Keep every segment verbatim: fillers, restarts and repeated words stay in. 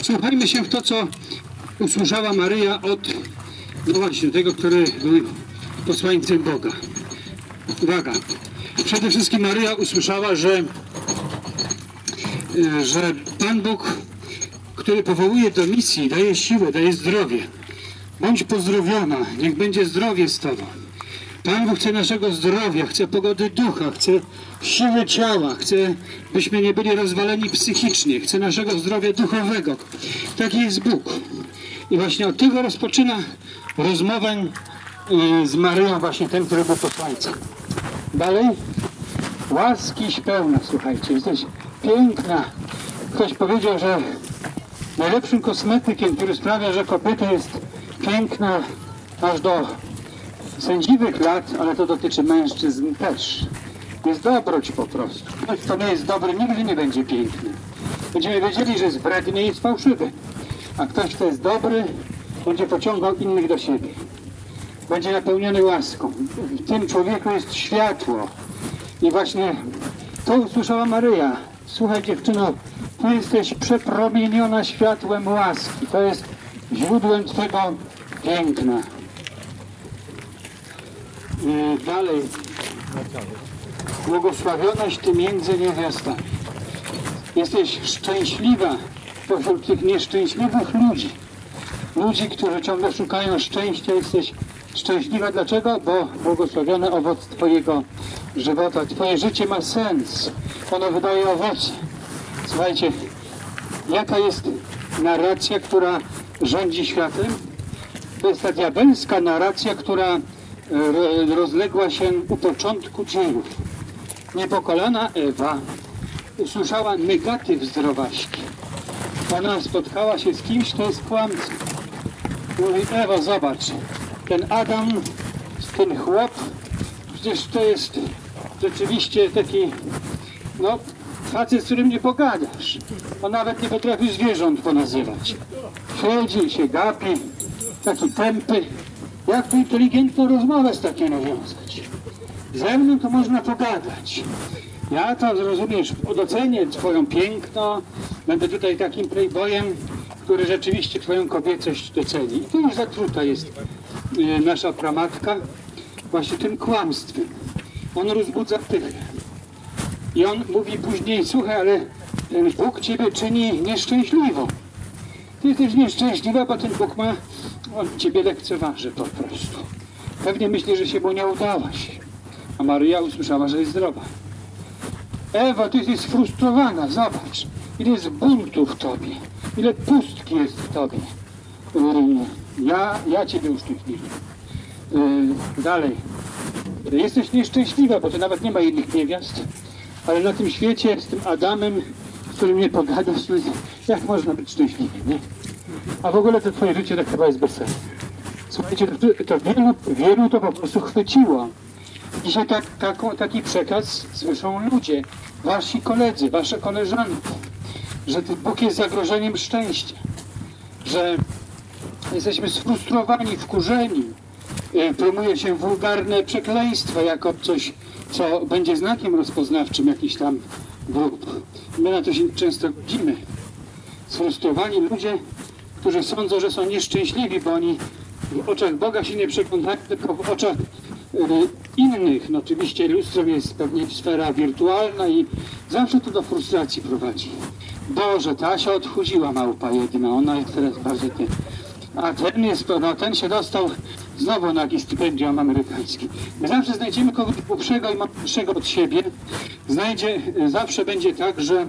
Wsłuchajmy się w to, co usłyszała Maryja od, no właśnie, tego, który był posłańcem Boga. Uwaga. Przede wszystkim Maryja usłyszała, że, że Pan Bóg, który powołuje do misji, daje siłę, daje zdrowie. Bądź pozdrowiona, niech będzie zdrowie z Tobą. Pan Bóg chce naszego zdrowia, chce pogody ducha, chce siły ciała, chce, byśmy nie byli rozwaleni psychicznie, chce naszego zdrowia duchowego. Taki jest Bóg. I właśnie od tego rozpoczyna rozmowę z Maryją, właśnie ten, który był posłańcem. Dalej. Łaskiś pełna, słuchajcie, jesteś piękna. Ktoś powiedział, że najlepszym kosmetykiem, który sprawia, że kobieta jest piękna aż do sędziwych lat, ale to dotyczy mężczyzn też, jest dobroć po prostu. Ktoś, kto nie jest dobry, nigdy nie będzie piękny. Będziemy wiedzieli, że jest wredny i jest fałszywy. A ktoś, kto jest dobry, będzie pociągał innych do siebie. Będzie napełniony łaską. W tym człowieku jest światło. I właśnie to usłyszała Maryja. Słuchaj, dziewczyno, ty jesteś przepromieniona światłem łaski. To jest źródłem twego piękna. I dalej. Błogosławionaś ty między niewiastami. Jesteś szczęśliwa pośród tych nieszczęśliwych ludzi. Ludzi, którzy ciągle szukają szczęścia. Jesteś szczęśliwa. Dlaczego? Bo błogosławiony owoc twojego żywota. Twoje życie ma sens. Ono wydaje owoce. Słuchajcie, jaka jest narracja, która rządzi światem? To jest ta diabelska narracja, która rozległa się u początku dziejów. Niepokalana Ewa usłyszała negatyw zdrowaśki. Ona spotkała się z kimś, kto jest kłamcą. Mówi: Ewa, zobacz, ten Adam, ten chłop, przecież to jest rzeczywiście taki, no, facet, z którym nie pogadasz. On nawet nie potrafi zwierząt ponazywać. Siedzi, się gapi, taki tępy. Jak tu inteligentną rozmowę z takim nawiązać? Ze mną to można pogadać. Ja to, zrozumiesz, docenię twoją piękno, będę tutaj takim playboyem, który rzeczywiście twoją kobiecość doceni. I to już zatruta jest y, nasza pramatka właśnie tym kłamstwem. On rozbudza pychę. I on mówi później: słuchaj, ale ten Bóg ciebie czyni nieszczęśliwą. Ty jesteś nieszczęśliwa, bo ten Bóg ma, on ciebie lekceważy po prostu. Pewnie myśli, że się mu nie udałaś. A Maryja usłyszała, że jest zdrowa. Ewa, ty jesteś sfrustrowana, zobacz. Ile jest buntu w tobie. Ile pustki jest w tobie. Ja, ja ciebie uszczęśliwię. Yy, dalej. Jesteś nieszczęśliwa, bo to nawet nie ma innych niewiast. Ale na tym świecie z tym Adamem, z którym nie pogadasz, jak można być szczęśliwym, nie? A w ogóle to twoje życie tak chyba jest bezsensowne. Słuchajcie, to, to wielu, wielu to po prostu chwyciło. Dzisiaj tak, taką, taki przekaz słyszą ludzie, wasi koledzy, wasze koleżanki, że Bóg jest zagrożeniem szczęścia, że jesteśmy sfrustrowani, wkurzeni, promuje się wulgarne przekleństwa jako coś, co będzie znakiem rozpoznawczym jakichś tam grup. My na to się często godzimy. Sfrustrowani ludzie, którzy sądzą, że są nieszczęśliwi, bo oni w oczach Boga się nie przeglądają, tylko w oczach innych. No oczywiście lustro jest pewnie sfera wirtualna i zawsze to do frustracji prowadzi. Boże, ta się odchudziła, małpa jedna, ona jest teraz bardzo ten. A ten jest, no ten się dostał znowu na jakiś stypendium amerykański. My zawsze znajdziemy kogoś głupszego i mądrzejszego od siebie. Znajdzie, zawsze będzie tak, że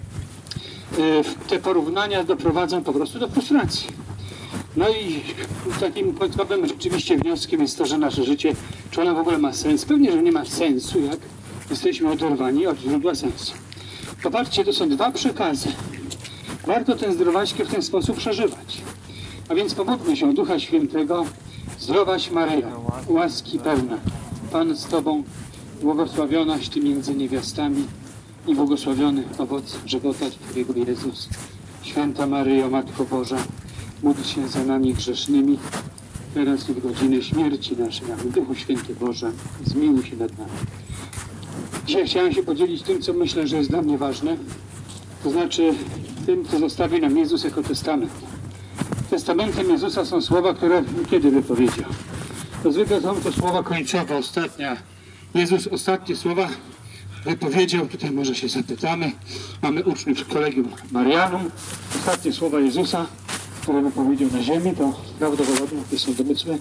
te porównania doprowadzą po prostu do frustracji. No i takim końcowym rzeczywiście wnioskiem jest to, że nasze życie, czy ono w ogóle ma sens? Pewnie, że nie ma sensu, jak jesteśmy oderwani od źródła sensu. Popatrzcie, to są dwa przekazy. Warto tę zdrowaśkę w ten sposób przeżywać. A więc pomódlmy się o Ducha Świętego. Zdrowaś Maryjo, łaski pełna, Pan z Tobą, błogosławionaś Ty między niewiastami i błogosławiony owoc żywota Twojego Jezus. Święta Maryjo, Matko Boża, módl się za nami grzesznymi, teraz i w godzinę śmierci naszej. Duchu Święty Boże, zmiłuj się nad nami. Dzisiaj chciałem się podzielić tym, co myślę, że jest dla mnie ważne. To znaczy tym, co zostawił nam Jezus jako testament. Testamentem Jezusa są słowa, które kiedy wypowiedział. To zwykle są to słowa końcowe, ostatnia. Jezus ostatnie słowa wypowiedział, tutaj może się zapytamy. Mamy uczniów w Kolegium Marianum. Ostatnie słowa Jezusa, które wypowiedział na ziemi, to prawdopodobnie to są domysły.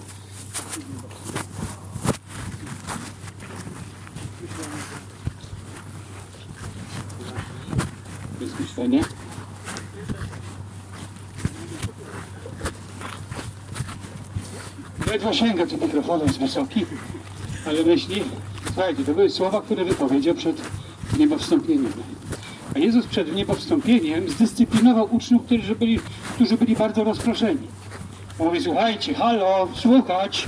Jest myślenie. Ledwo sięga ten mikrofon, jest wysoki, ale myśli, słuchajcie, to były słowa, które wypowiedział przed niebowstąpieniem. A Jezus przed niebowstąpieniem zdyscyplinował uczniów, którzy byli, którzy byli bardzo rozproszeni. On mówi, słuchajcie, halo, słuchać,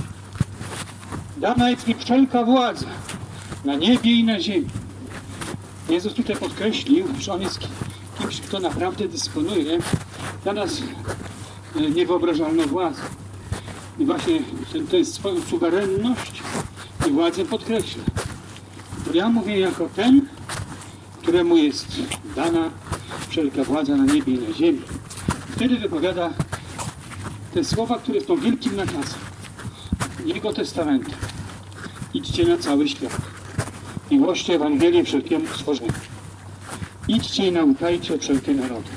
dana jest mi wszelka władza na niebie i na ziemi. Jezus tutaj podkreślił, że On jest kimś, kto naprawdę dysponuje dla nas niewyobrażalną władzą. I właśnie ten, ten swoją suwerenność i władzę podkreśla. To ja mówię jako ten, któremu jest dana wszelka władza na niebie i na ziemi. Wtedy wypowiada te słowa, które są wielkim nakazem Jego testamentu. Idźcie na cały świat i głoście Ewangelię wszelkiemu stworzeniu. Idźcie i nauczajcie wszelkie narody.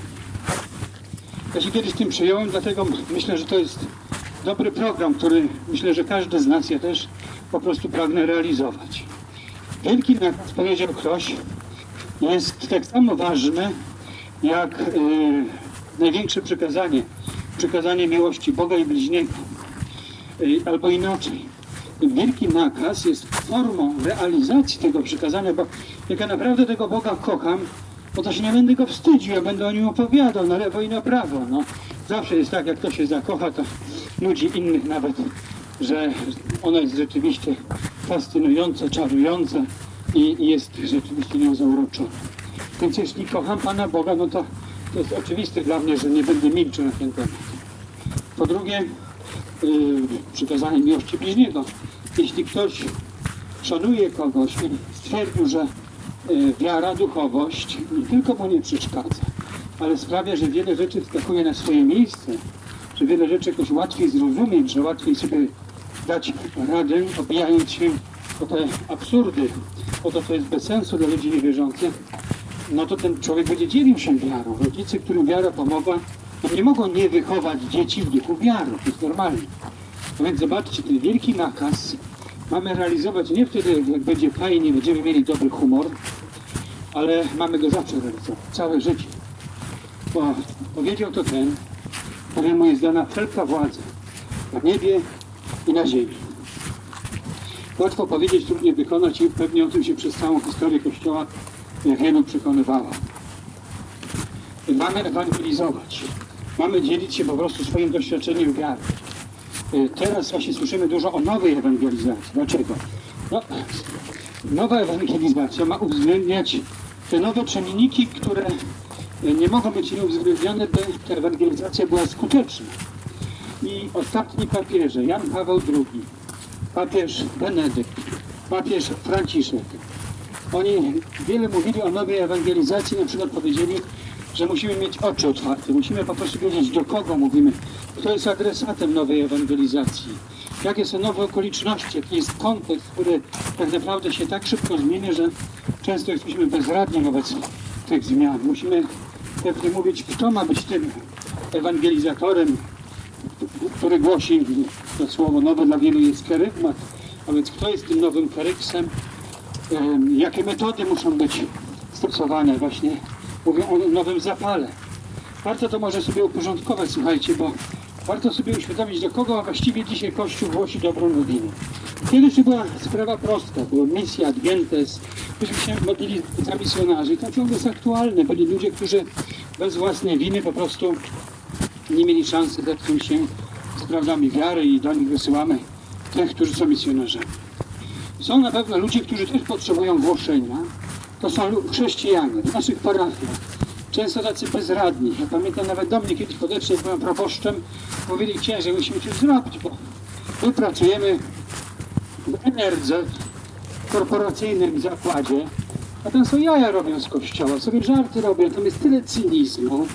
Ja się kiedyś tym przyjąłem, dlatego myślę, że to jest dobry program, który myślę, że każdy z nas, ja też po prostu pragnę realizować. Wielki nakaz, powiedział ktoś, jest tak samo ważny jak yy, największe przykazanie, przykazanie miłości Boga i bliźniego. Yy, albo inaczej. Wielki nakaz jest formą realizacji tego przykazania, bo jak ja naprawdę tego Boga kocham, bo to się nie będę go wstydził, ja będę o nim opowiadał na lewo i na prawo. No. Zawsze jest tak, jak ktoś się zakocha, to nudzi innych nawet, że ona jest rzeczywiście fascynująca, czarująca i, i jest rzeczywiście nią zauroczona. Więc jeśli kocham Pana Boga, no to, to jest oczywiste dla mnie, że nie będę milczył na ten temat. Po drugie, yy, przykazanie miłości bliźniego. Jeśli ktoś szanuje kogoś i stwierdził, że yy, wiara, duchowość nie tylko mu nie przeszkadza, ale sprawia, że wiele rzeczy wskakuje na swoje miejsce, że wiele rzeczy jakoś łatwiej zrozumieć, że łatwiej sobie dać radę, opijając się o te absurdy, o to, co jest bez sensu dla ludzi niewierzących, no to ten człowiek będzie dzielił się wiarą. Rodzice, którym wiara pomogła, no nie mogą nie wychować dzieci w duchu wiary, to jest normalne. No więc zobaczcie, ten wielki nakaz mamy realizować nie wtedy, jak będzie fajnie, będziemy mieli dobry humor, ale mamy go zawsze realizować, całe życie. Bo powiedział to ten, któremu jest dana wszelka władza na niebie i na ziemi. Łatwo powiedzieć, trudniej wykonać i pewnie o tym się przez całą historię Kościoła wielu przekonywała. Mamy ewangelizować. Mamy dzielić się po prostu swoim doświadczeniem wiary. Teraz właśnie słyszymy dużo o nowej ewangelizacji. Dlaczego? No, nowa ewangelizacja ma uwzględniać te nowe czynniki, które nie mogą być nieuwzględnione, by ta ewangelizacja była skuteczna. I ostatni papieże, Jan Paweł drugi, papież Benedykt, papież Franciszek, oni wiele mówili o nowej ewangelizacji, na przykład powiedzieli, że musimy mieć oczy otwarte, musimy po prostu wiedzieć, do kogo mówimy, kto jest adresatem nowej ewangelizacji, jakie są nowe okoliczności, jaki jest kontekst, który tak naprawdę się tak szybko zmienia, że często jesteśmy bezradni wobec tych zmian. Musimy pewnie mówić, kto ma być tym ewangelizatorem, który głosi, to słowo nowe dla wielu jest kerygmat, a więc kto jest tym nowym keryksem, jakie metody muszą być stosowane, właśnie mówią o nowym zapale. Warto to może sobie uporządkować, słuchajcie, bo warto sobie uświadomić, do kogo właściwie dzisiaj Kościół głosi dobrą nowinę. Kiedyś to była sprawa prosta, była misja, adventes, myśmy się modlili za misjonarzy i to ciągle jest aktualne. Byli ludzie, którzy bez własnej winy po prostu nie mieli szansy zetknąć się z prawdami wiary i do nich wysyłamy tych, którzy są misjonarzami. Są na pewno ludzie, którzy też potrzebują głoszenia. To są chrześcijanie w naszych parafiach. Często tacy bezradni. Ja pamiętam, nawet do mnie kiedyś podeszli, jak byłem proboszczem, powiedzieli: księże, musimy coś zrobić, bo my pracujemy w N R Z, w korporacyjnym zakładzie, a tam są jaja robią z kościoła, sobie żarty robią, tam jest tyle cynizmu,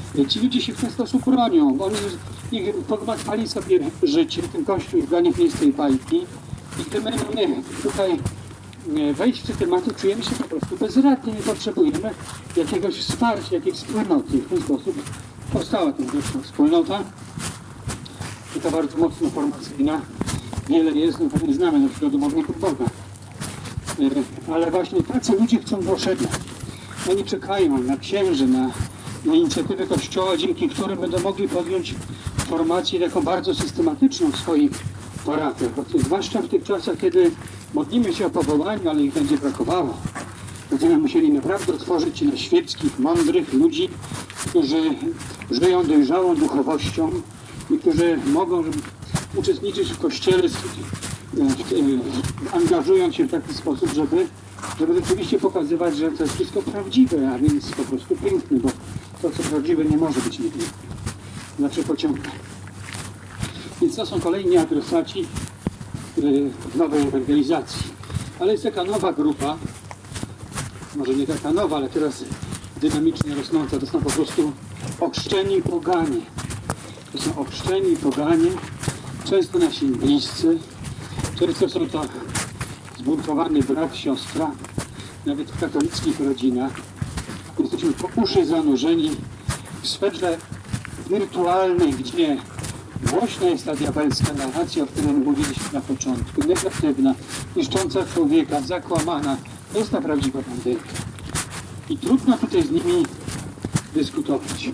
Ci ludzie się w ten sposób bronią, bo oni ich pogmatwali sobie życie, ten Kościół dla nich nie jest tej bajki. I gdy my mamy tutaj wejść w te tematy, czujemy się po prostu bezradni, nie potrzebujemy jakiegoś wsparcia, jakiejś wspólnoty. W ten sposób powstała ta wspólnota. I to bardzo mocno formacyjna. Wiele jest, no pewnie znamy na przykład domowników Boga. Ale właśnie tacy ludzie chcą Włoszenia. Oni czekają na księży, na, na inicjatywę Kościoła, dzięki którym będą mogli podjąć formację taką bardzo systematyczną w swoich parafiach. Zwłaszcza w tych czasach, kiedy modlimy się o powołanie, ale ich będzie brakowało. Będziemy musieli naprawdę otworzyć się na świeckich, mądrych ludzi, którzy żyją dojrzałą duchowością i którzy mogą uczestniczyć w Kościele, angażując się w taki sposób, żeby, żeby rzeczywiście pokazywać, że to jest wszystko prawdziwe, a więc po prostu piękne, bo to, co prawdziwe, nie może być niepiękne. Znaczy pociąga. Więc to są kolejni adresaci w nowej ewangelizacji. Ale jest taka nowa grupa, może nie taka nowa, ale teraz dynamicznie rosnąca, to są po prostu ochrzczeni poganie. To są ochrzczeni poganie, często nasi bliscy, często są to zbuntowany brat, siostra, nawet w katolickich rodzinach. Jesteśmy po uszy zanurzeni w sferze wirtualnej, gdzie głośna jest ta diabelska narracja, o której mówiliśmy na początku, negatywna, niszcząca człowieka, zakłamana. To jest ta prawdziwa bandyta. I trudno tutaj z nimi dyskutować.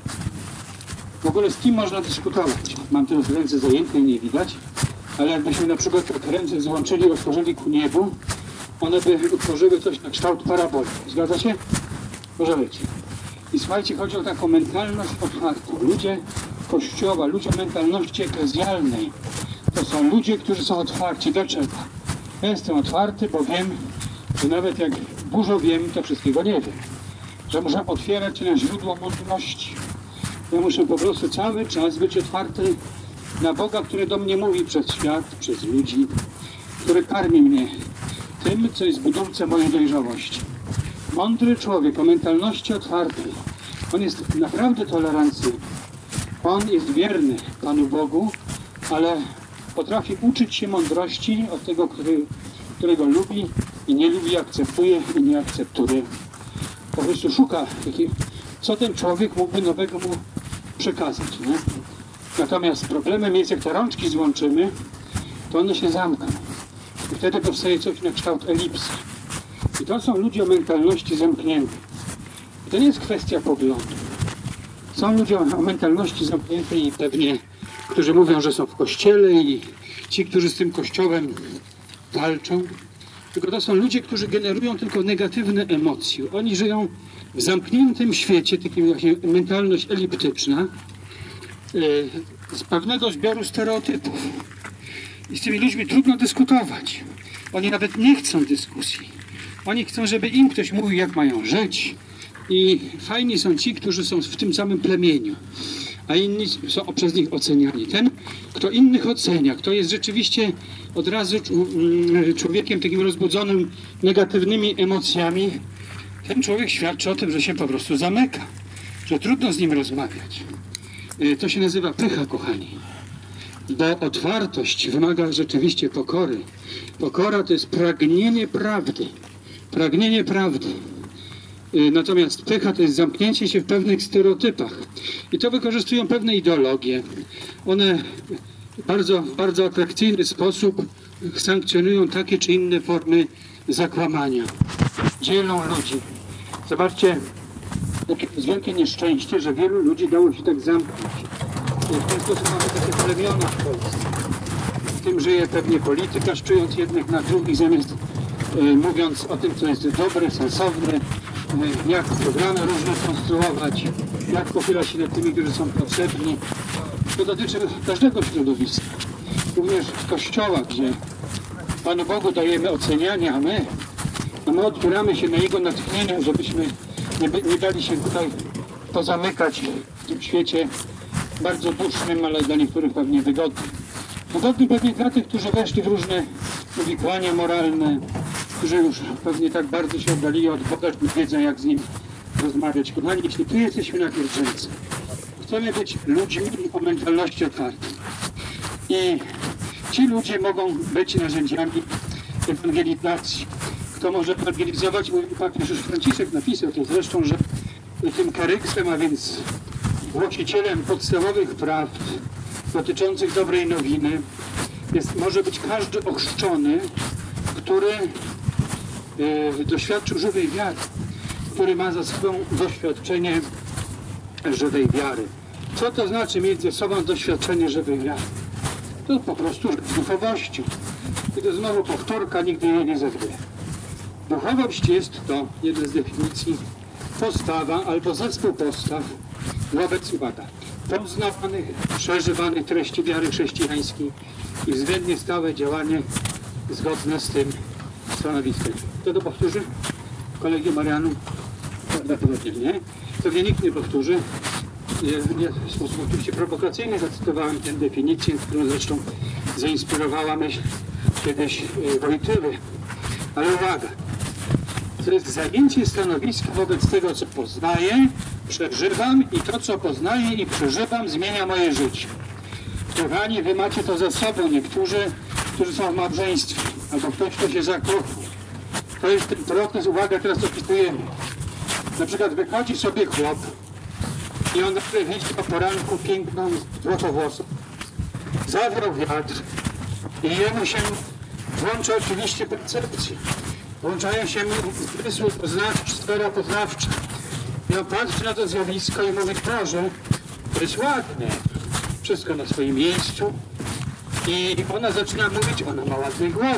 W ogóle z kim można dyskutować? Mam teraz ręce zajęte i nie widać, ale jakbyśmy na przykład te ręce złączyli, otworzyli ku niebu, one by utworzyły coś na kształt paraboli. Zgadza się? Może być. I słuchajcie, chodzi o taką mentalność otwartą. Ludzie Kościoła, ludzie mentalności eklezjalnej, to są ludzie, którzy są otwarci. Dlaczego? Ja jestem otwarty, bo wiem, że nawet jak dużo wiem, to wszystkiego nie wiem. Że muszę otwierać się na źródło mądrości. Ja muszę po prostu cały czas być otwarty na Boga, który do mnie mówi przez świat, przez ludzi, który karmi mnie tym, co jest budowcą mojej dojrzałości. Mądry człowiek o mentalności otwartej, on jest naprawdę tolerancyjny. On jest wierny Panu Bogu, ale potrafi uczyć się mądrości od tego, który, którego lubi i nie lubi, akceptuje i nie akceptuje. Po prostu szuka, co ten człowiek mógłby nowego mu przekazać. Nie? Natomiast problemem jest, jak te rączki złączymy, to one się zamkną. I wtedy powstaje coś na kształt elipsy. I to są ludzie o mentalności zamkniętej. I to nie jest kwestia poglądu. Są ludzie o mentalności zamkniętej i pewnie, którzy mówią, że są w kościele i ci, którzy z tym kościołem walczą. Tylko to są ludzie, którzy generują tylko negatywne emocje. Oni żyją w zamkniętym świecie, takim właśnie mentalność eliptyczna, z pewnego zbioru stereotypów. I z tymi ludźmi trudno dyskutować. Oni nawet nie chcą dyskusji. Oni chcą, żeby im ktoś mówił, jak mają żyć. I fajni są ci, którzy są w tym samym plemieniu, a inni są przez nich oceniani. Ten, kto innych ocenia, kto jest rzeczywiście od razu człowiekiem takim rozbudzonym negatywnymi emocjami, ten człowiek świadczy o tym, że się po prostu zamyka, że trudno z nim rozmawiać. To się nazywa pycha, kochani. Bo otwartość wymaga rzeczywiście pokory. Pokora to jest pragnienie prawdy. Pragnienie prawdy. Natomiast pycha to jest zamknięcie się w pewnych stereotypach. I to wykorzystują pewne ideologie. One bardzo, w bardzo atrakcyjny sposób sankcjonują takie czy inne formy zakłamania. Dzielą ludzi. Zobaczcie, jakie jest wielkie nieszczęście, że wielu ludzi dało się tak zamknąć. W ten sposób mamy takie plemiona w Polsce. W tym żyje pewnie polityka, szczując jednych na drugich, zamiast y, mówiąc o tym, co jest dobre, sensowne, y, jak programy różne konstruować, jak pochylać się nad tymi, którzy są potrzebni. To dotyczy każdego środowiska. Również w kościołach, gdzie Panu Bogu dajemy ocenianie, a my, a my otwieramy się na Jego natchnieniu, żebyśmy nie, nie dali się tutaj pozamykać w tym świecie bardzo dusznym, ale dla niektórych pewnie wygodnym. Wygodnym pewnie dla tych, którzy weszli w różne uwikłania moralne, którzy już pewnie tak bardzo się oddalili od Boga, że nie wiedzą, jak z Nim rozmawiać. Kochani, jeśli tu jesteśmy na pielgrzymce, Chcemy być ludźmi o mentalności otwartej. I ci ludzie mogą być narzędziami ewangelizacji. Kto może ewangelizować? Mój papież już Franciszek napisał to zresztą, że tym karyksem, a więc głosicielem podstawowych praw dotyczących dobrej nowiny jest, może być każdy ochrzczony, który e, doświadczył żywej wiary, który ma za sobą doświadczenie żywej wiary. Co to znaczy mieć ze sobą doświadczenie żywej wiary? To po prostu duchowością. I to znowu powtórka, nigdy jej nie zabije. Duchowość jest to, jedna z definicji, postawa albo zespół postaw wobec, uwaga, poznawanych, przeżywanych treści wiary chrześcijańskiej i względnie stałe działanie zgodne z tym stanowiskiem. Kto to powtórzy? Kolegium Marianum? Prawdopodobnie nie. Pewnie nikt nie powtórzy. Nie, w sposób oczywiście prowokacyjny zacytowałem tę definicję, którą zresztą zainspirowała myśl kiedyś Wojtyły. Ale uwaga, to jest zajęcie stanowiska wobec tego, co poznaję, przeżywam i to, co poznaję i przeżywam, zmienia moje życie. Kochani, wy macie to za sobą, niektórzy, którzy są w małżeństwie, albo ktoś, kto się zakochał. To jest ten proces, uwaga, teraz opisujemy. Na przykład wychodzi sobie chłop i on nagle widzi po poranku piękną złotowłosą. Zawrał wiatr i jemu się włącza oczywiście percepcje. Włączają się zmysły poznawcze, sfera poznawcza. I on patrzy na to zjawisko i mówi, Boże, to jest ładne. Wszystko na swoim miejscu. I ona zaczyna mówić, ona ma ładny głos.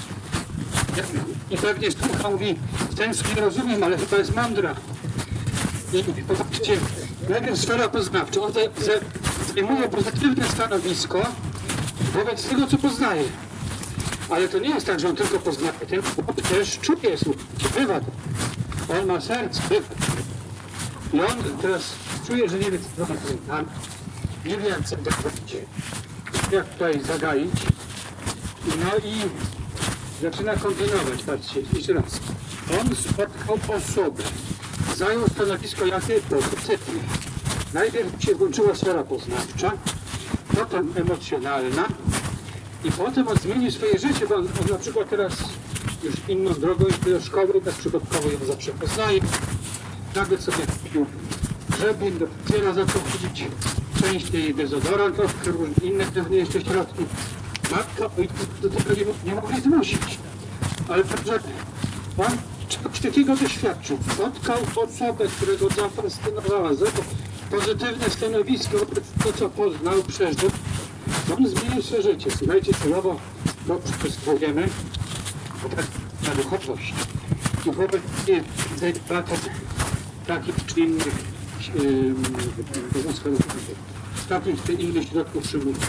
I pewnie słucha, mówi, w ten sposób nie rozumiem, ale chyba jest mądra. I popatrzcie, najpierw sfera poznawcza. On zajmuje pozytywne stanowisko wobec tego, co poznaje. Ale to nie jest tak, że on tylko poznaje. Ten chłop też czuje, bywa to. On ma serce, bywa. I on teraz czuje, że nie wie, co robić tam. Nie wie, jak sobie robić. Jak tutaj zagaić. No i zaczyna kontynuować. Patrzcie, jeszcze raz. On spotkał osobę. Zajął stanowisko jakie? Pozytywne. Najpierw się włączyła sfera poznawcza, potem emocjonalna i potem on zmienił swoje życie, bo on, on na przykład teraz już inną drogą idzie do szkoły, tak przypadkowo ją zawsze poznaje. Nagle sobie kupił grzebień, do fryzjera zaczął chodzić, częściej dezodorant, różne inne pewnie jeszcze środki. Matka do tego nie, nie mogli zmusić. Ale także on czegoś takiego doświadczył. Spotkał osobę, którego zafascynowała, pozytywne stanowisko, to co poznał, przeżył. On zmienił swoje życie. Słuchajcie, celowo to przystępujemy na duchowość. Duchowość nie debata takich czy innych takich czy innych środków przymusu,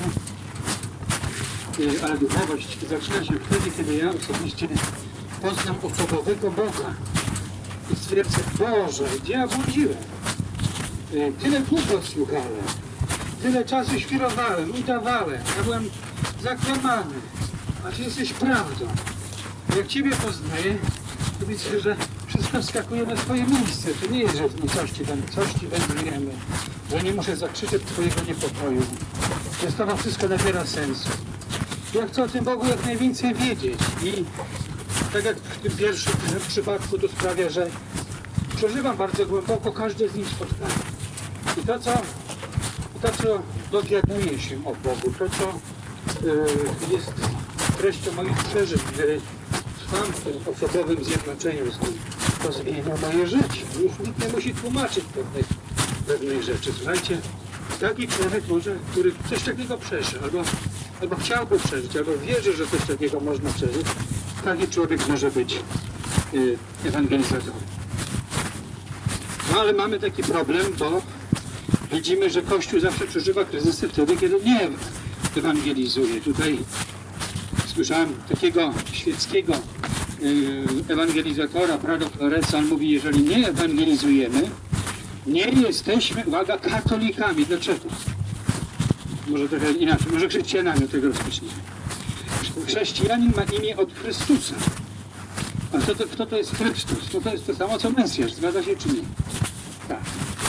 ale duchowość zaczyna się wtedy, kiedy ja osobiście poznam osobowego Boga i stwierdzę, Boże, gdzie ja błądziłem? Tyle długo słuchałem, tyle czasu świrowałem, udawałem, ja byłem zakłamany, a Ty jesteś prawdą. Jak Ciebie poznaję, to widzę, że wszystko wskakuje na swoje miejsce. To nie jest, że w nicości, coś Ci wędrujemy, że nie muszę zakrzyczeć Twojego niepokoju. Że to wszystko nabiera sensu. Ja chcę o tym Bogu jak najwięcej wiedzieć i tak jak w tym pierwszym przypadku to sprawia, że przeżywam bardzo głęboko każde z nich spotkanie. I to, co, to, co dowiaduję się o Bogu, to, co yy, jest treścią moich przeżyć, gdy trwam w tym osobowym zjednoczeniu z Nim, to zmienia moje życie. Już nikt nie musi tłumaczyć pewnej, pewnej rzeczy. Słuchajcie, taki człowiek może, który coś takiego przeżył, albo, albo chciałby przeżyć, albo wierzy, że coś takiego można przeżyć, taki człowiek może być yy, ewangelizatorem. No ale mamy taki problem, bo widzimy, że Kościół zawsze przeżywa kryzysy wtedy, kiedy nie ewangelizuje. Tutaj słyszałem takiego świeckiego yy, ewangelizatora, Prado Floresa, on mówi, jeżeli nie ewangelizujemy, nie jesteśmy, uwaga, katolikami. Dlaczego? Może trochę inaczej, może chrześcijanami od tego rozpoczniemy. Chrześcijanin ma imię od Chrystusa. A kto to, kto to jest Chrystus? To, to jest to samo co Mesjasz, zgadza się czy nie? Tak.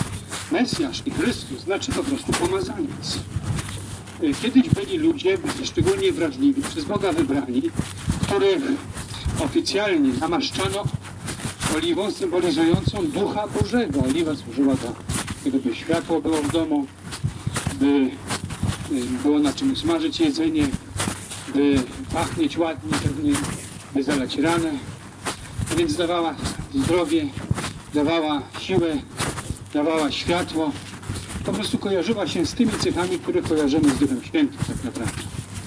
Mesjasz i Chrystus znaczy po prostu pomazaniec. Kiedyś byli ludzie, szczególnie wrażliwi, przez Boga wybrani, których oficjalnie namaszczano oliwą symbolizującą Ducha Bożego. Oliwa służyła do tego, by światło było w domu, by było na czym smażyć jedzenie, by pachnieć ładnie, pewnie, by zalać ranę. A więc dawała zdrowie, dawała siłę, dawała światło. Po prostu kojarzyła się z tymi cechami, które kojarzymy z Duchem Świętym tak naprawdę.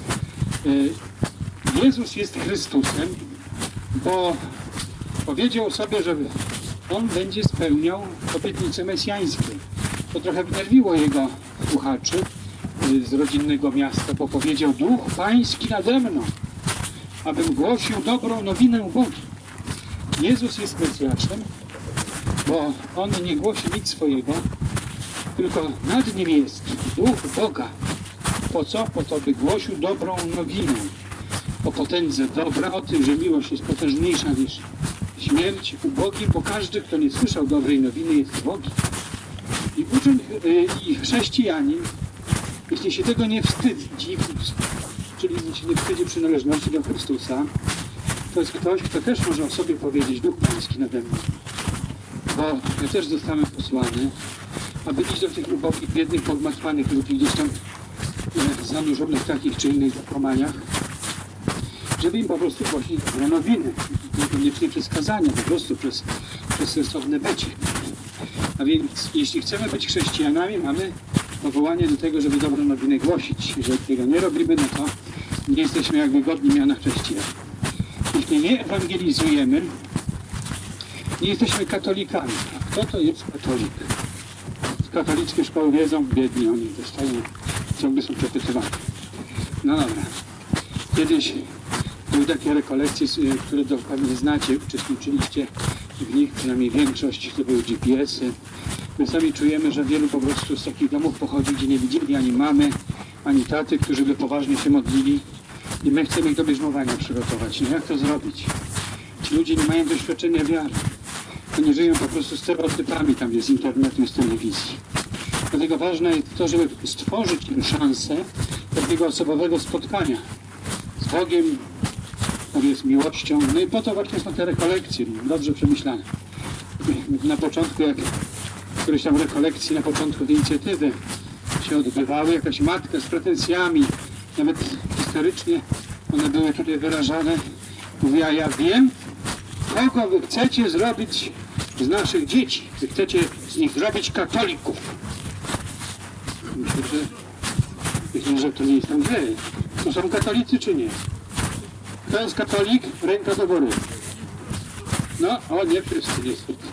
Jezus jest Chrystusem, bo powiedział sobie, że On będzie spełniał obietnice mesjańskie. To trochę wnerwiło Jego słuchaczy z rodzinnego miasta, bo powiedział: Duch Pański nade mną, abym głosił dobrą nowinę Bogu. Jezus jest Mesjaszem, bo On nie głosi nic swojego, tylko nad Nim jest Duch Boga. Po co? Po to, by głosił dobrą nowinę o potędze dobra, o tym, że miłość jest potężniejsza niż śmierć, ubogim, bo każdy, kto nie słyszał dobrej nowiny, jest ubogim. I uczeń, yy, i chrześcijanin, jeśli się tego nie wstydzi, czyli jeśli nie wstydzi przynależności do Chrystusa, to jest ktoś, kto też może o sobie powiedzieć: Duch Pański nade mną. Bo ja też zostałem posłany, aby iść do tych ubogich, biednych, pogmatwanych ludzi gdzieś tam e, zanurzonych w takich czy innych zakłamaniach, żeby im po prostu głosić dobre nowiny. Niekoniecznie przez kazania, po prostu przez, przez sensowne bycie. A więc jeśli chcemy być chrześcijanami, mamy powołanie do tego, żeby dobrą nowinę głosić. Jeżeli tego nie robimy, no to nie jesteśmy jakby godni miana chrześcijan. Jeśli nie ewangelizujemy, nie jesteśmy katolikami. A kto to jest katolik? Katolickie szkoły wiedzą, biedni oni dostają, ciągle są przepytywane. No dobra. Kiedyś były takie rekolekcje, które pewnie znacie, uczestniczyliście w nich, przynajmniej większość, to były G P S-y. My sami czujemy, że wielu po prostu z takich domów pochodzi, gdzie nie widzieli ani mamy, ani taty, którzy by poważnie się modlili. I my chcemy ich do bierzmowania przygotować. No jak to zrobić? Ci ludzie nie mają doświadczenia wiary. Oni żyją po prostu stereotypami tam, z internetu i z telewizji. Dlatego ważne jest to, żeby stworzyć im szansę takiego osobowego spotkania z Bogiem, z miłością. No i po to właśnie są te rekolekcje, dobrze przemyślane. Na początku, jak któreś tam rekolekcji, na początku tej inicjatywy się odbywały, jakaś matka z pretensjami, nawet historycznie one były tutaj wyrażane, mówiła: ja wiem, kogo wy chcecie zrobić z naszych dzieci. Wy chcecie z nich zrobić katolików. Myślę, że, myślę, że to nie jest tam źle. To są katolicy czy nie? Kto jest katolik? Ręka do góry. No, o nie, wszyscy niestety.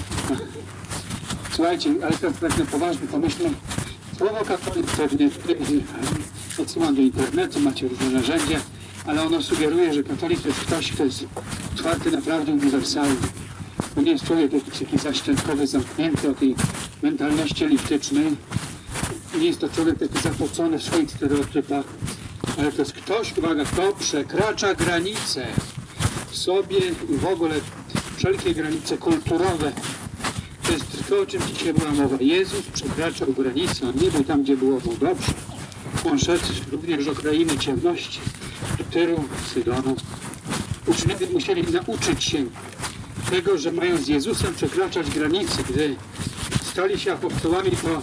Słuchajcie, ale to tak na poważnie pomyślę. Słowo katolik pewnie odsyłam do internetu, macie różne narzędzia, ale ono sugeruje, że katolik to jest ktoś, kto jest otwarty naprawdę uniwersalny. To nie jest człowiek jakiś taki zaściankowy, zamknięty o tej mentalności elitycznej. Nie jest to człowiek taki zapocony w swoich stereotypach, ale to jest ktoś, uwaga, kto przekracza granice w sobie i w ogóle wszelkie granice kulturowe. To jest to, o czym dzisiaj była mowa. Jezus przekraczał granice, on nie był tam, gdzie było mu dobrze. On szedł również do krainy ciemności, do Tyru, Sydonu. Uczniowie musieli nauczyć się tego, że mają z Jezusem przekraczać granice. Gdy stali się apostołami po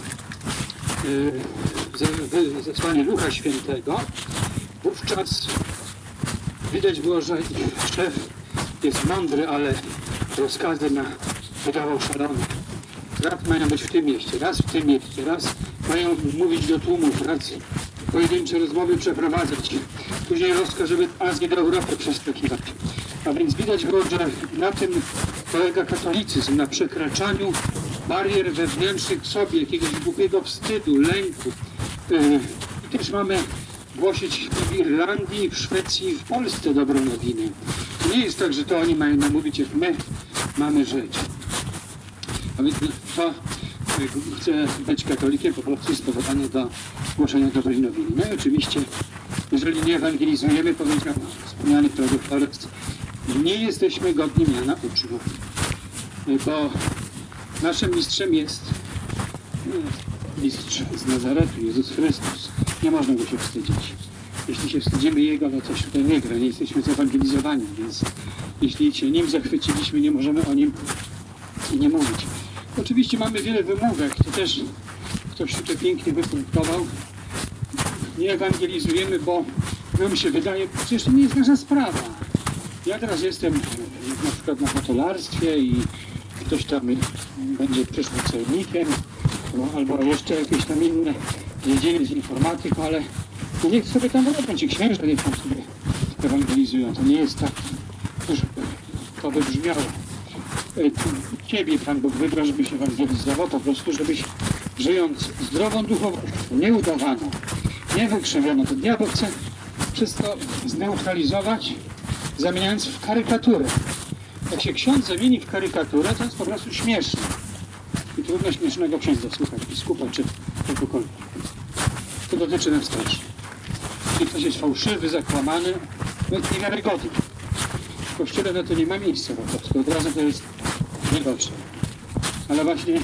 yy, zesłaniu Ducha Świętego, wówczas widać było, że szef jest mądry, ale rozkazy na wydawał szalone. Raz mają być w tym mieście, raz w tym mieście, raz mają mówić do tłumów, raz pojedyncze rozmowy przeprowadzać. Później rozkaz, żeby Azję do Europy przeskakiwać. A więc widać było, że na tym polega katolicyzm, na przekraczaniu barier wewnętrznych w sobie, jakiegoś głupiego wstydu, lęku. I też mamy głosić w Irlandii, w Szwecji, w Polsce dobrą nowinę. To nie jest tak, że to oni mają nam mówić, jak my mamy żyć. A więc to chce być katolikiem, po prostu jest powołany do głoszenia dobrej nowiny. No i oczywiście, jeżeli nie ewangelizujemy, powiedział wspomniany prorok Forrest, nie jesteśmy godni miana uczniów. Bo naszym mistrzem jest mistrz z Nazaretu, Jezus Chrystus. Nie można go się wstydzić. Jeśli się wstydzimy Jego, to coś tutaj nie gra, nie jesteśmy zewangelizowani, więc jeśli się Nim zachwyciliśmy, nie możemy o Nim nie mówić. Oczywiście mamy wiele wymówek, to też ktoś tutaj pięknie wypunktował. Nie ewangelizujemy, bo nam się wydaje, przecież to nie jest nasza sprawa. Ja teraz jestem na przykład na hotelarstwie i ktoś tam będzie przyszłym celnikiem, no, albo jeszcze jakieś tam inne dziedziny z informatyką, ale niech sobie tam robią, ci księża niech tam sobie ewangelizują. To nie jest tak, że to by brzmiało. Ciebie Pan Bóg wybrał, żebyś ewangelizował, po prostu, żebyś żyjąc zdrową duchowością, nieudawaną, nie wykrzywioną, to diabeł chce wszystko zneutralizować, zamieniając w karykaturę. Jak się ksiądz zamieni w karykaturę, to jest po prostu śmieszne. I trudno śmiesznego księdza słuchać, biskupa czy kogokolwiek. To dotyczy nas też. Jeśli ktoś jest fałszywy, zakłamany, to jest niewiarygodny. W Kościele na to nie ma miejsca po prostu. Od razu to jest niedobrze. Ale właśnie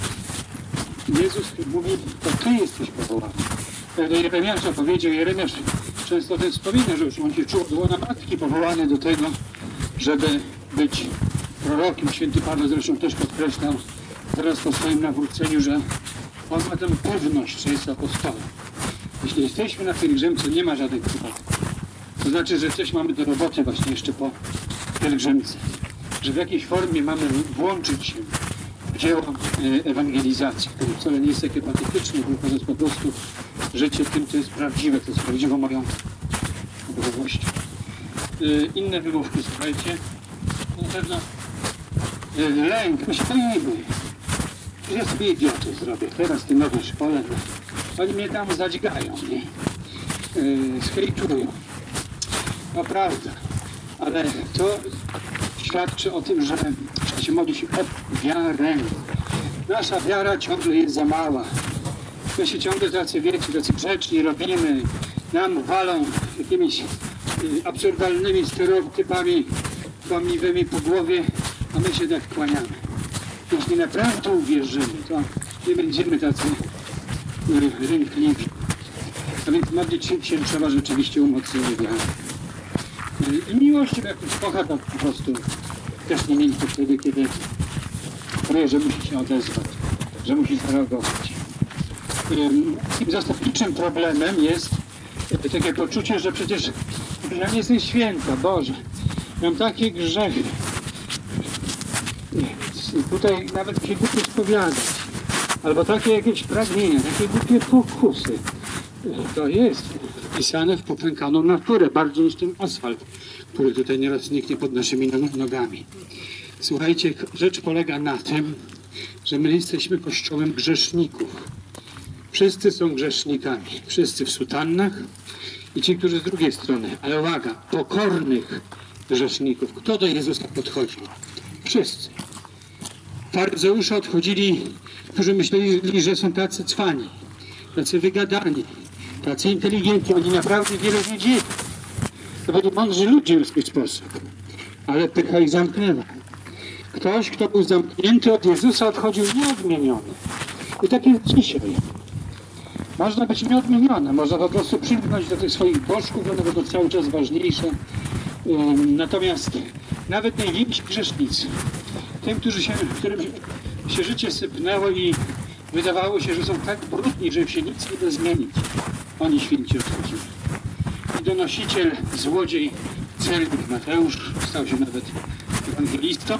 Jezus mówi, to Ty jesteś powołany. Jak do Jeremiasza powiedział, Jeremiasz często ten wspomina, że już on się czuł od łona matki powołany do tego, żeby być prorokiem. Święty Paweł zresztą też podkreślał teraz po swoim nawróceniu, że on ma tę pewność, że jest apostołem. Jeśli jesteśmy na pielgrzymce, nie ma żadnych przypadków. To znaczy, że coś mamy do roboty właśnie jeszcze po pielgrzymce. Że w jakiejś formie mamy włączyć się w dzieło ewangelizacji. To wcale nie jest takie patetyczne, tylko to jest po prostu życie tym, co jest prawdziwe, to jest prawdziwą moją duchowością. Inne wymówki, słuchajcie. Na pewno lęk, my się boimy. Ja sobie idioty zrobię. Teraz w tym nowym szkole, no, oni mnie tam zadźgają, nie? Yy, skejtują. No prawda. Ale to świadczy o tym, że trzeba się modlić o wiarę. Nasza wiara ciągle jest za mała. My się ciągle tacy, wiecie, tacy grzeczni robimy. Nam walą jakimiś yy, absurdalnymi stereotypami kłamliwymi po głowie, a my się tak kłaniamy. Jeśli naprawdę uwierzymy, to nie będziemy tacy rękliwi. A więc modlić się trzeba rzeczywiście umocnienie wiary. I miłość, jak już kocha, to po prostu też nie mieli to wtedy, kiedy czuje, że musi się odezwać, że musi zareagować. Takim zasadniczym problemem jest takie poczucie, że przecież ja nie jestem święta, Boże. Mam takie grzechy. Tutaj nawet się głupie spowiadać. Albo takie jakieś pragnienia, takie głupie pokusy. To jest wpisane w popękaną naturę, bardziej niż ten asfalt, który tutaj nieraz zniknie pod naszymi nogami. Słuchajcie, rzecz polega na tym, że my jesteśmy kościołem grzeszników. Wszyscy są grzesznikami. Wszyscy w sutannach i ci, którzy z drugiej strony. Ale uwaga, pokornych grzeszników. Kto do Jezusa podchodził? Wszyscy. Faryzeusze odchodzili, którzy myśleli, że są tacy cwani, tacy wygadani, tacy inteligentni. Oni naprawdę wiele wiedzieli. To byli mądrzy ludzie w swój sposób. Ale pycha ich zamknęła. Ktoś, kto był zamknięty od Jezusa, odchodził nieodmieniony. I tak jest dzisiaj. Można być nieodmienione, można po prostu przymknąć do tych swoich bożków, one będą cały czas ważniejsze. Natomiast nawet najwięksi grzesznicy, tym, którzy się, którym się życie sypnęło i wydawało się, że są tak brudni, że się nic nie da zmienić, oni święci odchodzili. I donosiciel, złodziej, celnik Mateusz stał się nawet ewangelistą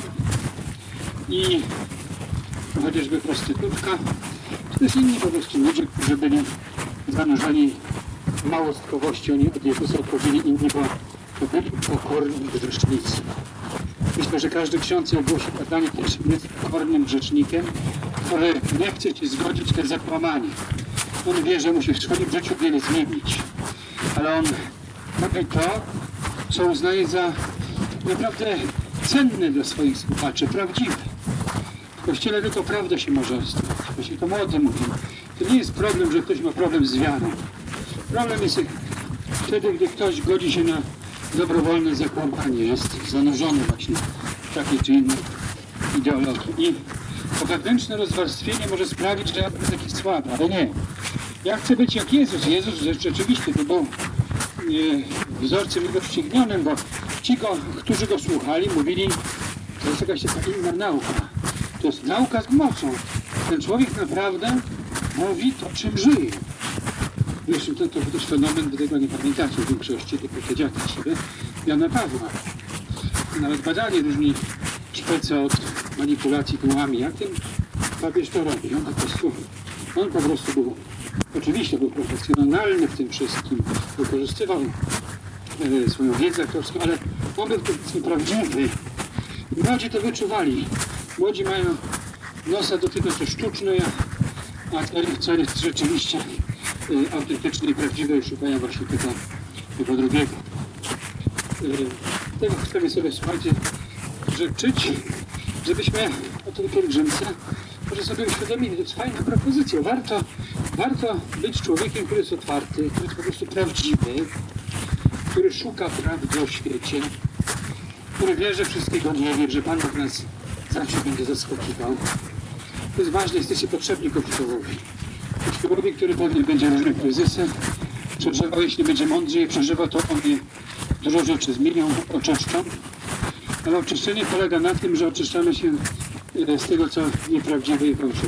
i chociażby prostytutka, to jest inni po prostu ludzie, którzy byli zanurzeni w małostkowości, oni od Jezusa odchodzili, inni, bo to byli pokorni grzesznicy. Myślę, że każdy ksiądz, jak głosi badanie, też jest pokornym grzesznikiem, który nie chce się zgodzić na zakłamanie. On wie, że musi w swoim życiu wiele zmienić, ale on robi to, co uznaje za naprawdę cenne dla swoich słuchaczy, prawdziwe. W Kościele tylko prawda się może ostać. Właśnie to młody mówi. To nie jest problem, że ktoś ma problem z wiarą. Problem jest wtedy, gdy ktoś godzi się na dobrowolne zakłamanie, jest zanurzony właśnie w takiej czy innej ideologii. I To wewnętrzne rozwarstwienie może sprawić, że ja będę taki słaby, ale nie. Ja chcę być jak Jezus. Jezus rzeczywiście to był e, wzorcem niedoścignionym, bo ci, go, którzy go słuchali, mówili, to jest jakaś taka inna nauka. To jest nauka z mocą. Ten człowiek naprawdę mówi to, czym żyje. Zresztą to, to, to też fenomen, wy tego nie pamiętacie w większości, tylko te dziady siebie, Jana Pawła. Nawet badali różni szpecy od manipulacji tyłami, jak ten papież to robi. On po prostu, on po prostu był, oczywiście był profesjonalny w tym wszystkim, wykorzystywał e, swoją wiedzę aktorską, ale on był powiedzmy prawdziwy. I młodzi to wyczuwali. Młodzi mają nosa do tego, co sztuczne, a co jest rzeczywiście e, autentyczne i prawdziwe i szukają właśnie tego, tego drugiego. E, tego chcemy sobie, słuchajcie, życzyć, żebyśmy o tej pielgrzymce może sobie uświadomili, to jest fajna propozycja. Warto, warto być człowiekiem, który jest otwarty, który jest po prostu prawdziwy, który szuka prawdy o świecie, który wie, że wszystkiego nie wie, że Pan Bóg nas zawsze będzie zaskakiwał. To jest ważne, jesteście potrzebni Kościołowi. Kościołowi, który pewnie będzie różne kryzysy przeżywał, jeśli będzie mądrze je przeżywał, to on je dużo rzeczy zmienią, oczyszczą. Ale oczyszczenie polega na tym, że oczyszczamy się z tego, co nieprawdziwe i fałszywe.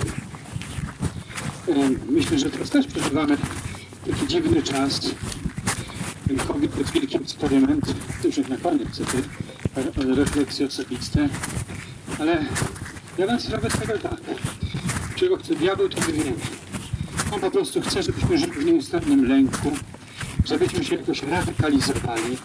Myślę, że teraz też przeżywamy taki dziwny czas. Ten COVID to jest wielki eksperyment. To już na koniec te refleksje osobiste. Ale ja mam sprawę z tego tak. Czego chce diabeł, to my wiemy. On po prostu chce, żebyśmy żyli w nieustannym lęku, żebyśmy się jakoś radykalizowali.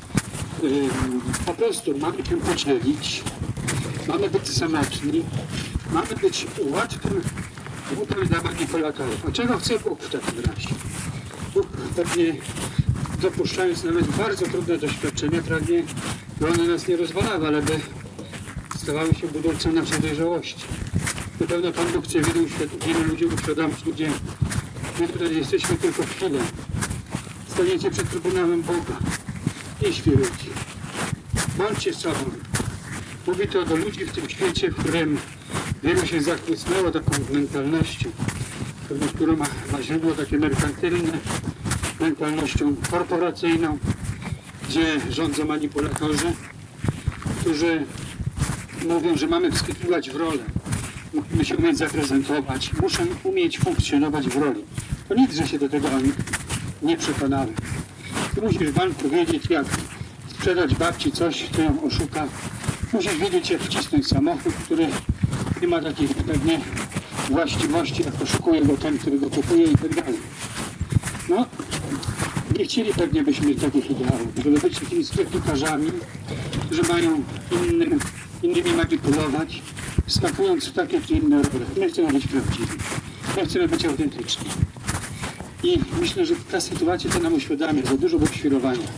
Po prostu mamy się podzielić, mamy być samotni, mamy być łatwym butem dla manipulatorów. A czego chce Bóg w takim razie? Bóg pewnie, dopuszczając nawet bardzo trudne doświadczenia, pragnie, by one nas nie rozwalały, ale by stawały się budowcą naszej dojrzałości. Na pewno Pan Bóg chce wielu, wielu ludziom uświadomić, ludzie, my tutaj jesteśmy tylko chwilę. Staniecie przed Trybunałem Boga. Nie świrujcie. Bądźcie sobą. Mówi to do ludzi w tym świecie, w którym wielu się zachłysnęło taką mentalnością, która ma, ma źródło takie merkantylne, mentalnością korporacyjną, gdzie rządzą manipulatorzy, którzy mówią, że mamy wskakiwać w rolę. Musimy się umieć zaprezentować, muszę umieć funkcjonować w roli. To nic, że się do tego nie przekonałem. Ty musisz banku wiedzieć, jak sprzedać babci coś, kto ją oszuka. Musisz wiedzieć, jak wcisnąć samochód, który nie ma takich pewnie właściwości, jak oszukuje go ten, który go kupuje i tak dalej. No, nie chcieli pewnie byśmy mieć takich ideałów, żeby być takimi sklepikarzami, którzy mają innym, innymi manipulować, wskakując w takie czy inne role. My chcemy być prawdziwi. My chcemy być autentyczni. I myślę, że ta sytuacja to nam uświadamia, za dużo było świrowania.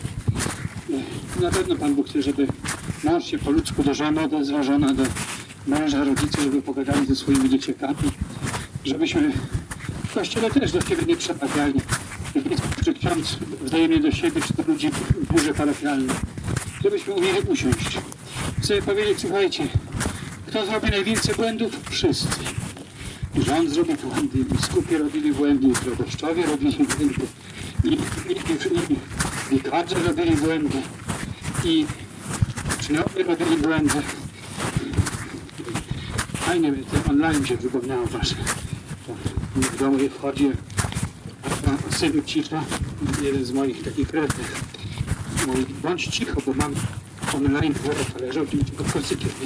Na pewno Pan Bóg chce, żeby mąż się po ludzku do żony odezwał, żona do męża, rodzice, żeby pogadali ze swoimi dzieciakami, żebyśmy w Kościele też do siebie nie przemawiali. Czy ksiądz wzajemnie do siebie, czy to ludzi w biurze parafialnym. Żebyśmy umieli usiąść. Chcę powiedzieć, słuchajcie, kto zrobi najwięcej błędów? Wszyscy. Rząd zrobił błędy, biskupie robili błędy, proboszczowie robili błędy, i, i, i, i wikarze robili błędy, i uczniowie robili błędy. Fajnie, ten online się przypomniało wasze. W domu je wchodzi, a synu cisza, jeden z moich takich krewnych mówi, bądź cicho, bo mam online worek, ale żołnierz tylko kocykiem, nie?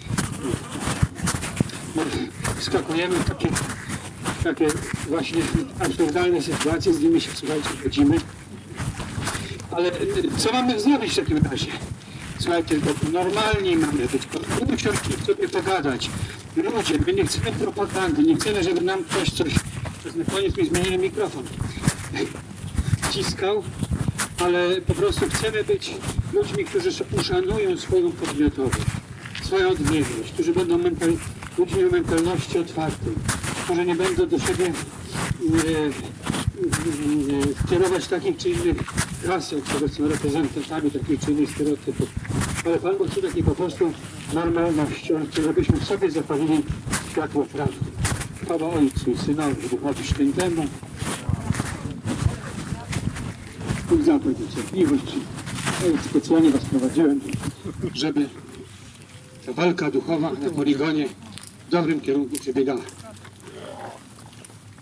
Skakujemy w takie, takie właśnie absurdalne sytuacje, z nimi się, słuchajcie, godzimy. Ale co mamy zrobić w takim razie? Słuchajcie, bo normalnie mamy być, usiąść i sobie pogadać. Ludzie, my nie chcemy propagandy, nie chcemy, żeby nam ktoś coś, na koniec mi zmienili mikrofon, wciskał, ale po prostu chcemy być ludźmi, którzy uszanują swoją podmiotowość, swoją odmienność, którzy będą mental, ludźmi o mentalności otwartej, którzy nie będą do siebie e, e, kierować takich czy innych rasek, które są reprezentantami takich czy innych stereotypów. Ale Pan Bóg chce takiej po prostu normalności. On chce, żebyśmy w sobie zapalili światło prawdy. Chwała Ojcu i Synowi, Duchowi Świętemu. Bóg zapłać za cierpliwość. Ja specjalnie was prowadziłem, żeby ta walka duchowa na poligonie w dobrym kierunku przebiegała.